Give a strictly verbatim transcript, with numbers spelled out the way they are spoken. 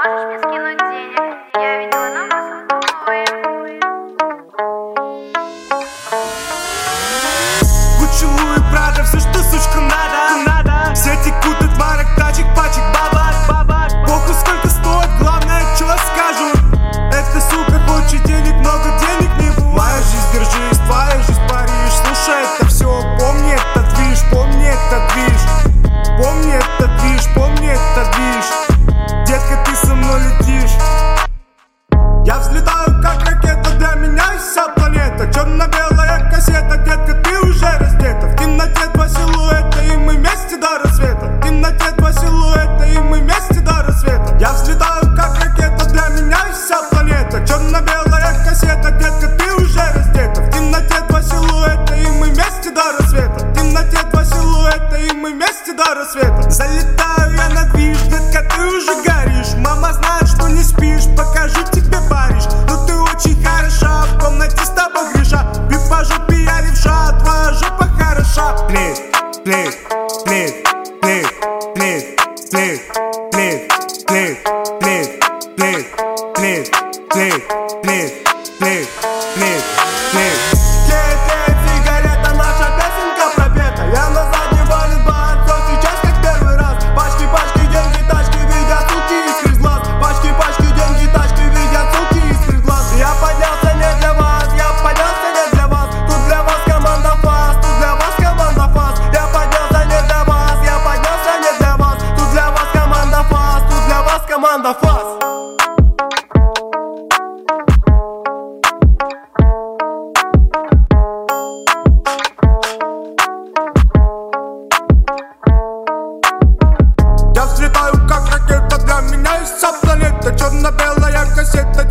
можешь мне скинуть денег? Я видела номер с Гуччи, Луи, Прада, все, что сучка надо, надо. Все текут от марок, тачек, пачек, бабак, бабак. Похуй сколько стоит, главное, что скажут. Эта сука хочет денег, много денег не бывает. Моя жизнь, держись, твоя жизнь, Париж. Слушай это все, помни этот движ, помни этот движ. Помни этот движ, помни этот движ. Детка, ты со мной летишь. Я взлетаю как ракета, для меня вся планета. Черно-белая кассета, детка, ты уже раздета. В темноте два силуэта, и мы вместе до рассвета. В темноте два силуэта, и мы вместе до рассвета. Я взлетаю как ракета, для меня вся планета. Черно-белая кассета, детка, ты уже раздета. В темноте два силуэта, и мы вместе до рассвета. В темноте два силуэта, и мы вместе до рассвета. Залетаю я на движ, детка, ты уже горишь. Мама знает, что не спишь, покажу тебе Париж. Но ты очень хороша, в комнате с тобой греша. Ты по жопе, я левша, твоя жопа хороша. Плит, плит, плит, плит, плит, плит, плит, плит, плит, плит, плит, плит, плит, плит, плит, плит. Клеит сигарета, наша песенка пропета. Я на заднем валит бар, все сейчас как первый раз. Пачки, пачки, деньги, тачки, видят суки из глаз. Пачки, пачки, деньги, тачки, видят суки из глаз. Я поднялся не для вас, я поднялся не для вас. Тут для вас команда фас, тут для вас команда фас. Я поднялся не для вас, я поднялся не для вас. Тут для вас команда фас, тут для вас команда фас. Я взлетаю как ракета, для меня вся планета. Черно-белая кассета.